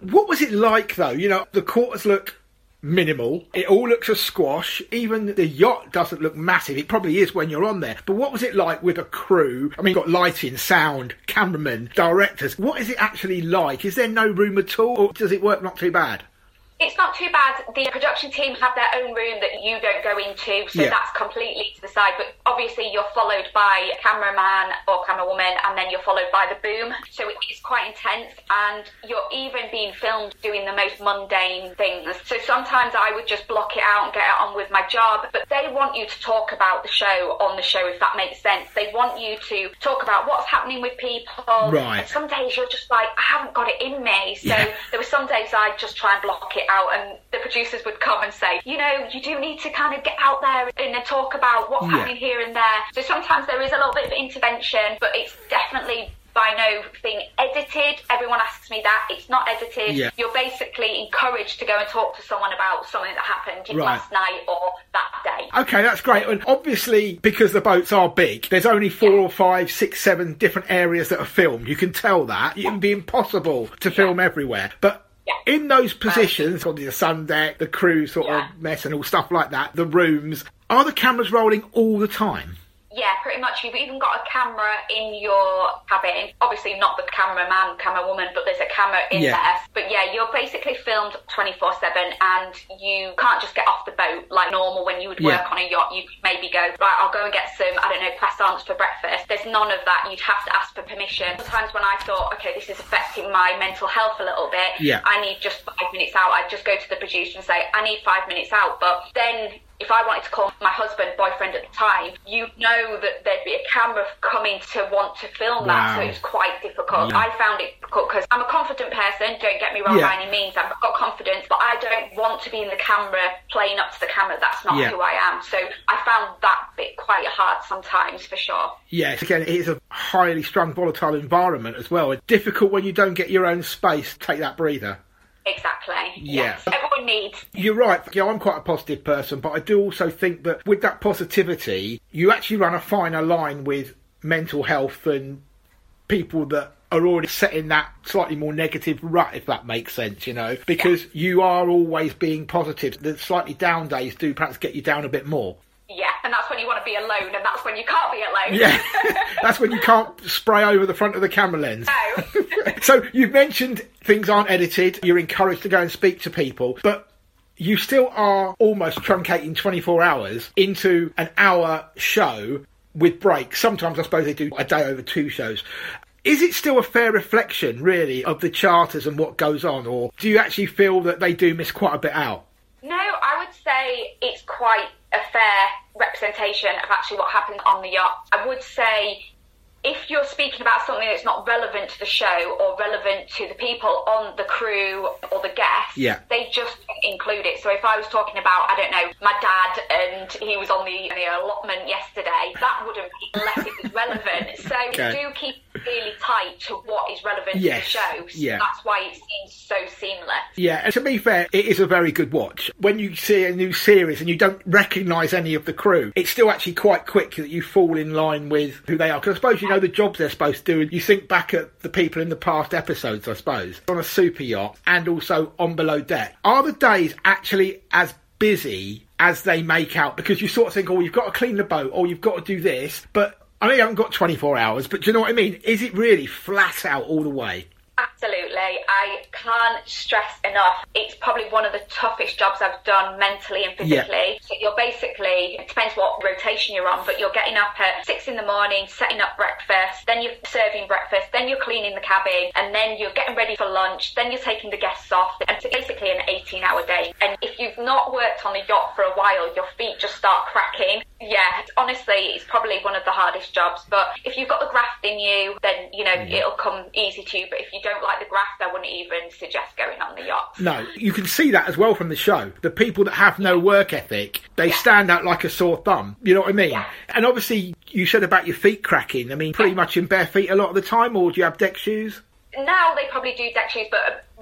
What was it like, though? You know, the quarters look minimal. It all looks a squash. Even the yacht doesn't look massive. It probably is when you're on there. But what was it like with a crew? I mean, you've got lighting, sound, cameramen, directors. What is it actually like? Is there no room at all, or does it work not too bad? It's not too bad. The production team have their own room that you don't go into, so that's completely to the side. But obviously you're followed by a cameraman or camerawoman, and then you're followed by the boom. So it's quite intense, and you're even being filmed doing the most mundane things. So sometimes I would just block it out and get on with my job. But they want you to talk about the show on the show, if that makes sense. They want you to talk about what's happening with people. Right. And some days you're just like, I haven't got it in me. So there were some days I'd just try and block it out, and the producers would come and say, you know, you do need to kind of get out there and talk about what's happening here and there. So sometimes there is a little bit of intervention, but it's definitely by no thing edited. Everyone asks me that. It's not edited. You're basically encouraged to go and talk to someone about something that happened last night or that day. Okay, that's great. And obviously, because the boats are big, there's only 4 or 5, 6, 7 different areas that are filmed. You can tell that. It would be impossible to film everywhere. But in those positions, on the sun deck, the crew sort of mess and all stuff like that, the rooms, are the cameras rolling all the time? Yeah, pretty much. You've even got a camera in your cabin. Obviously not the cameraman, camerawoman, but there's a camera in there. But yeah, you're basically filmed 24/7, and you can't just get off the boat like normal when you would work on a yacht. You could maybe go, right, I'll go and get some, I don't know, croissants for breakfast. There's none of that. You'd have to ask for permission. Sometimes when I thought, okay, this is affecting my mental health a little bit, I need just 5 minutes out, I'd just go to the producer and say, I need 5 minutes out. But then if I wanted to call my husband, boyfriend at the time, you'd know that there'd be a camera coming to want to film that, so it was quite difficult. I found it difficult because I'm a confident person, don't get me wrong by any means, I've got confidence, but I don't want to be in the camera, playing up to the camera. That's not who I am. So I found that bit quite hard sometimes, for sure. Yes, again, it is a highly strung, volatile environment as well. It's difficult when you don't get your own space. Take that breather. Exactly. Yes. Everyone needs. You're right. Yeah, I'm quite a positive person, but I do also think that with that positivity, you actually run a finer line with mental health and people that are already set in that slightly more negative rut, if that makes sense, you know, because you are always being positive. The slightly down days do perhaps get you down a bit more. Yeah, and that's when you want to be alone, and that's when you can't be alone. Yeah, that's when you can't spray over the front of the camera lens. No. So you've mentioned things aren't edited, you're encouraged to go and speak to people, but you still are almost truncating 24 hours into an hour show with breaks. Sometimes I suppose they do a day over 2 shows. Is it still a fair reflection, really, of the charters and what goes on, or do you actually feel that they do miss quite a bit out? No, I would say it's quite a fair representation of actually what happened on the yacht. I would say if you're speaking about something that's not relevant to the show or relevant to the people on the crew or the guests, they just include it. So if I was talking about, I don't know, my dad and he was on the allotment yesterday, that wouldn't be unless it was relevant. So do keep really tight to what is relevant to the show. So that's why it seems so seamless. Yeah, and to be fair, it is a very good watch. When you see a new series and you don't recognise any of the crew, it's still actually quite quick that you fall in line with who they are. Because I suppose you know the jobs they're supposed to do, and you think back at the people in the past episodes, I suppose, on a super yacht and also on below deck. Are the days actually as busy as they make out? Because you sort of think, oh, you've got to clean the boat, or you've got to do this, but I know you haven't got 24 hours, but do you know what I mean? Is it really flat out all the way? Absolutely. I can't stress enough. It's probably one of the toughest jobs I've done mentally and physically. So you're basically, it depends what rotation you're on, but you're getting up at 6 a.m, setting up breakfast, then you're serving breakfast, then you're cleaning the cabin, and then you're getting ready for lunch, then you're taking the guests off. And it's basically an 18-hour day. And if you've not worked on the yacht for a while, your feet just start cracking. Yeah, honestly, it's probably one of the hardest jobs. But if you've got the graft in you, then, you know, it'll come easy to you. But if you don't like the graft, I wouldn't even suggest going on the yacht. No, you can see that as well from the show. The people that have no work ethic, they stand out like a sore thumb. You know what I mean? Yeah. And obviously, you said about your feet cracking. I mean, pretty much in bare feet a lot of the time, or do you have deck shoes? Now they probably do deck shoes, but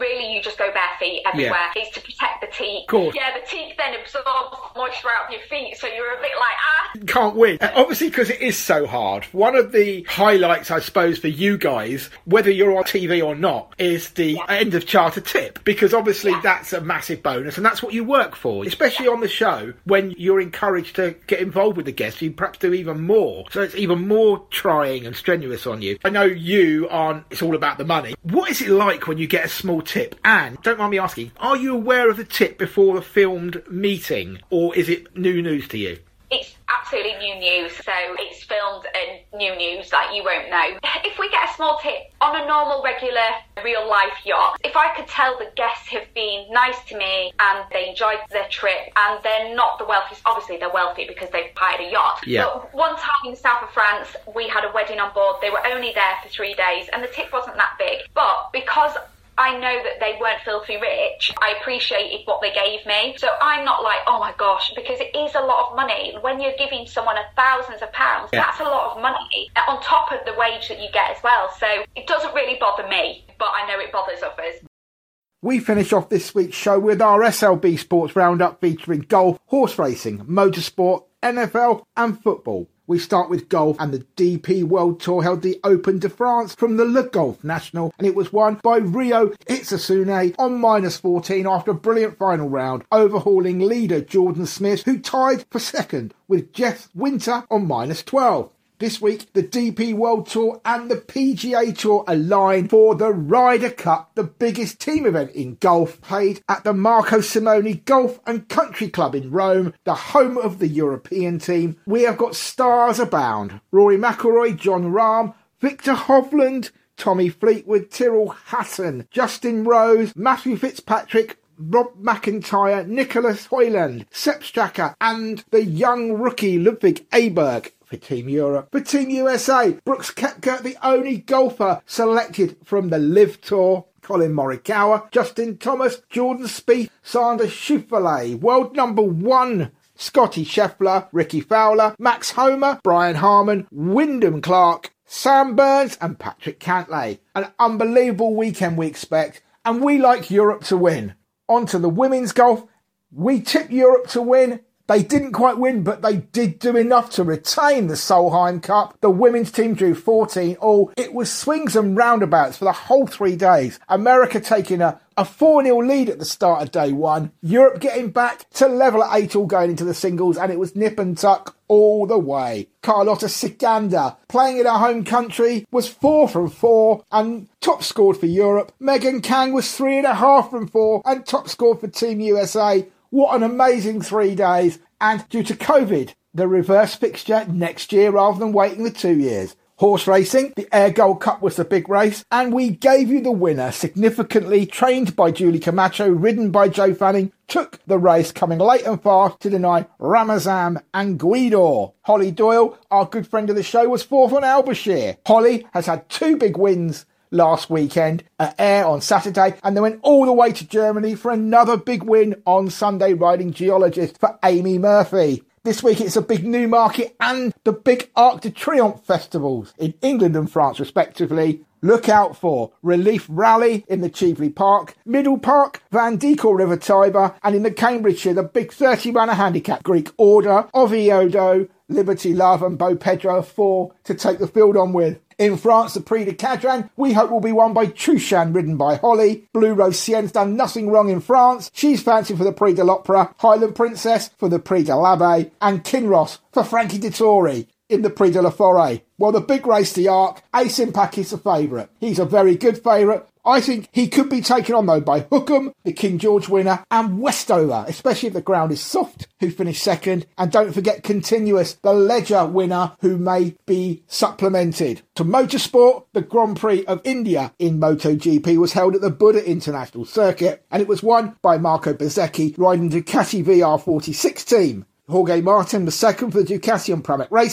really you just go bare feet everywhere. Yeah. It's to protect the teeth. Cool. Yeah, the teeth then absorb moisture out of your feet, so you're a bit like, Can't win. Obviously, because it is so hard. One of the highlights, I suppose, for you guys, whether you're on TV or not, is the end of charter tip, because obviously that's a massive bonus, and that's what you work for, especially on the show when you're encouraged to get involved with the guests. You perhaps do even more, so it's even more trying and strenuous on you. I know you aren't, it's all about the money. What is it like when you get a small tip? And don't mind me asking, are you aware of the tip before the filmed meeting, or is it new news to you? It's absolutely new news, so it's filmed and new news, like you won't know. If we get a small tip on a normal, regular, real-life yacht, if I could tell the guests have been nice to me and they enjoyed their trip and they're not the wealthiest, obviously they're wealthy because they've hired a yacht. Yeah. But one time in the south of France, we had a wedding on board. They were only there for 3 days and the tip wasn't that big. But because I know that they weren't filthy rich, I appreciated what they gave me. So I'm not like, oh my gosh, because it is a lot of money. When you're giving someone thousands of pounds, that's a lot of money on top of the wage that you get as well. So it doesn't really bother me, but I know it bothers others. We finish off this week's show with our SLB Sports Roundup featuring golf, horse racing, motorsport, NFL and football. We start with golf, and the DP World Tour held the Open de France from the Le Golf National, and it was won by Ryo Itsasune on -14 after a brilliant final round, overhauling leader Jordan Smith, who tied for second with Jeff Winter on -12. This week, the DP World Tour and the PGA Tour align for the Ryder Cup, the biggest team event in golf, played at the Marco Simone Golf and Country Club in Rome, the home of the European team. We have got stars abound. Rory McIlroy, Jon Rahm, Victor Hovland, Tommy Fleetwood, Tyrrell Hatton, Justin Rose, Matthew Fitzpatrick, Rob McIntyre, Nicholas Hoyland, Sepp Straka and the young rookie Ludwig Aberg. For Team Europe. For Team USA, Brooks Koepka, the only golfer selected from the LIV Tour. Colin Morikawa, Justin Thomas, Jordan Spieth, Xander Schauffele, world number 1 Scotty Scheffler, Ricky Fowler, Max Homa, Brian Harman, Wyndham Clark, Sam Burns and Patrick Cantlay. An unbelievable weekend we expect, and we like Europe to win. On to the women's golf. We tip Europe to win. They didn't quite win, but they did do enough to retain the Solheim Cup. The women's team drew 14 all. It was swings and roundabouts for the whole 3 days. America taking a 4-0 lead at the start of day 1. Europe getting back to level at 8 all going into the singles, and it was nip and tuck all the way. Carlota Ciganda, playing in her home country, was 4 from 4 and top scored for Europe. Megan Kang was 3.5 from 4 and top scored for Team USA. What an amazing 3 days. And due to COVID, the reverse fixture next year rather than waiting the 2 years. Horse racing, the Air Gold Cup was the big race, and we gave you the winner, significantly trained by Julie Camacho, ridden by Joe Fanning, took the race coming late and fast to deny Ramazan and Guido. Holly Doyle, our good friend of the show, was 4th on Albashire. Holly has had 2 big wins last weekend at Ayr on Saturday, and they went all the way to Germany for another big win on Sunday, riding Geologist for Amy Murphy. This week it's a big Newmarket and the big Arc de Triomphe festivals in England and France respectively. Look out for Relief Rally in the Cheveley Park, Middle Park, Van Dekel River Tiber, and in the Cambridgeshire the big 30-runner handicap Greek Order, Oviedo, Liberty Love and Beau Pedro are 4 to take the field on with. In France, the Prix de Cadran, we hope will be won by Truchan, ridden by Holly. Blue Rose Sienne's done nothing wrong in France. She's fancied for the Prix de l'Opera, Highland Princess for the Prix de l'Abbaye, and Kinross for Frankie Dettori in the Prix de la Forêt. Well, the big race, the Arc, Ace Impact is the favourite. He's a very good favourite. I think he could be taken on, though, by Hookham, the King George winner, and Westover, especially if the ground is soft, who finished second. And don't forget Continuous, the Ledger winner, who may be supplemented. To motorsport, the Grand Prix of India in MotoGP was held at the Buddha International Circuit, and it was won by Marco Bezzecchi, riding the Ducati VR46 team. Jorge Martin was second for the Ducati on Pramac Racing,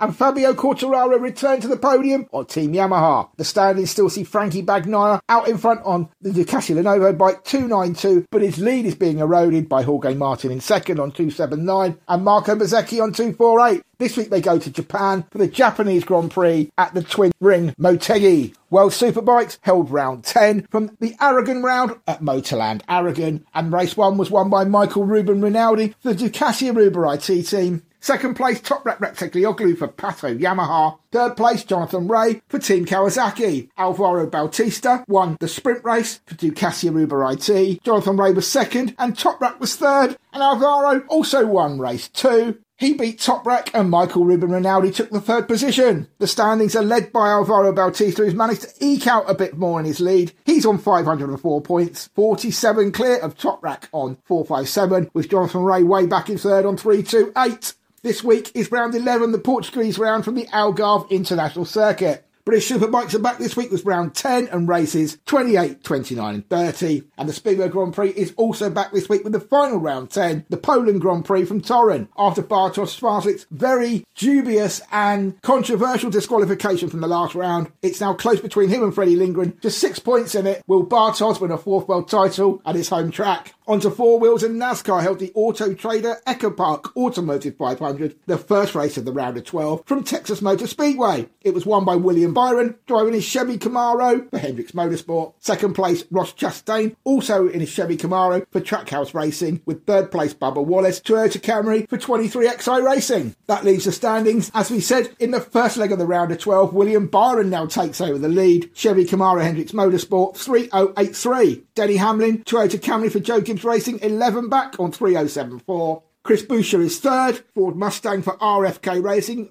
and Fabio Quartararo return to the podium on Team Yamaha. The standings still see Frankie Bagnaia out in front on the Ducati Lenovo bike 292, but his lead is being eroded by Jorge Martin in second on 279 and Marco Bezzecchi on 248. This week they go to Japan for the Japanese Grand Prix at the Twin Ring Motegi. World Superbikes held round 10 from the Aragon round at Motorland Aragon, and race 1 was won by Michael Ruben Rinaldi for the Ducati Aruba IT team. Second place, Toprak Raksaklioglu for Pato Yamaha. Third place, Jonathan Ray for Team Kawasaki. Alvaro Bautista won the sprint race for Ducati Aruba IT. Jonathan Ray was second and Toprak was third, and Alvaro also won race 2. He beat Toprak and Michael Ruben Rinaldi took the third position. The standings are led by Alvaro Bautista, who's managed to eke out a bit more in his lead. He's on 504 points, 47 clear of Toprak on 457, with Jonathan Ray way back in third on 328. This week is round 11, the Portuguese round from the Algarve International Circuit. British Superbikes are back this week with round 10 and races 28, 29 and 30. And the Speedway Grand Prix is also back this week with the final round 10, the Poland Grand Prix from Torun. After Bartosz Swartlik's very dubious and controversial disqualification from the last round, it's now close between him and Freddie Lindgren, just 6 points in it. Will Bartosz win a 4th world title at his home track? Onto four wheels, and NASCAR held the Auto Trader Echo Park Automotive 500, the first race of the round of 12 from Texas Motor Speedway. It was won by William Byron, driving his Chevy Camaro for Hendricks Motorsport. Second place, Ross Chastain, also in his Chevy Camaro for Trackhouse Racing, with third place, Bubba Wallace, Toyota Camry for 23XI Racing. That leaves the standings. As we said, in the first leg of the round of 12, William Byron now takes over the lead. Chevy Camaro Hendricks Motorsport 3083. Denny Hamlin, Toyota Camry for Joe Gibbs Racing 11 back on 3074. Chris Buescher is third, Ford Mustang for RFK Racing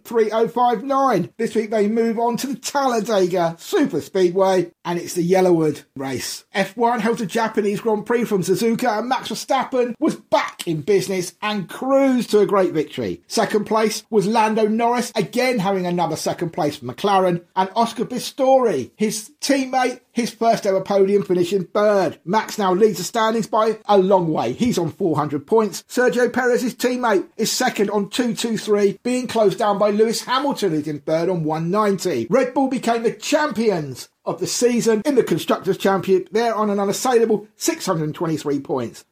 3059. This week they move on to the Talladega Super Speedway, and it's the Yellowwood race. F1 held a Japanese Grand Prix from Suzuka, and Max Verstappen was back in business and cruised to a great victory. Second place was Lando Norris, again having another second place for McLaren, and Oscar Pistori, his teammate, his first ever podium, finishing third. Max now leads the standings by a long way. He's on 400 points. Sergio Perez, his teammate, is second on 223, being closed down by Lewis Hamilton, who's in third on 190. Red Bull became the champions of the season in the Constructors' Championship. They're on an unassailable 623 points.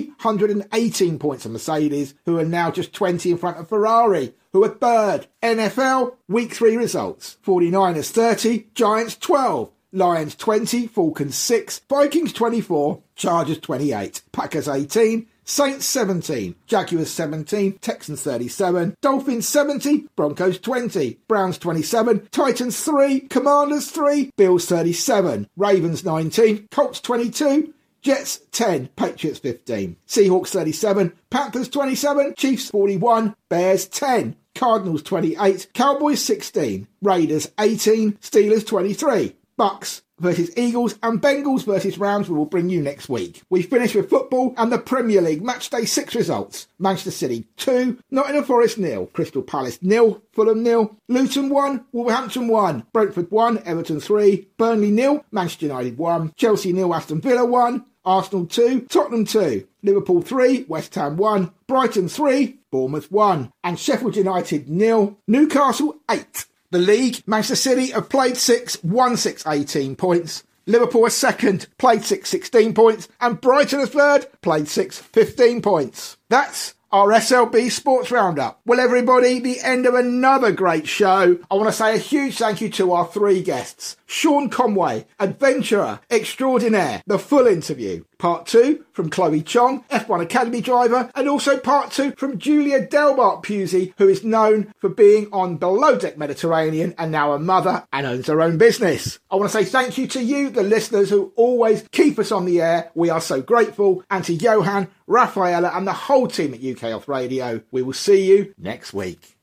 318 points on Mercedes, who are now just 20 in front of Ferrari, who are third. NFL, Week 3 results. 49ers 30, Giants 12. Lions 20, Falcons 6, Vikings 24, Chargers 28, Packers 18, Saints 17, Jaguars 17, Texans 37, Dolphins 70, Broncos 20, Browns 27, Titans 3, Commanders 3, Bills 37, Ravens 19, Colts 22, Jets 10, Patriots 15, Seahawks 37, Panthers 27, Chiefs 41, Bears 10, Cardinals 28, Cowboys 16, Raiders 18, Steelers 23. Bucks versus Eagles and Bengals versus Rams we will bring you next week. We finish with football and the Premier League Matchday 6 results. Manchester City 2, Nottingham Forest 0, Crystal Palace 0, Fulham 0, Luton 1, Wolverhampton 1, Brentford 1, Everton 3, Burnley 0, Manchester United 1, Chelsea 0, Aston Villa 1, Arsenal 2, Tottenham 2, Liverpool 3, West Ham 1, Brighton 3, Bournemouth 1, and Sheffield United 0, Newcastle 8. The league, Manchester City have played 6, won 6, 18 points. Liverpool are second, played 6, 16 points. And Brighton are third, played 6, 15 points. That's our SLB Sports Roundup. Well, everybody, the end of another great show. I want to say a huge thank you to our 3 guests. Sean Conway, adventurer extraordinaire, the full interview. Part 2 from Chloe Chong, F1 Academy driver, and also Part 2 from Julia Delbart Pusey, who is known for being on Below Deck Mediterranean and now a mother and owns her own business. I want to say thank you to you, the listeners, who always keep us on the air. We are so grateful. And to Johan, Rafaela and the whole team at UK Health Radio. We will see you next week.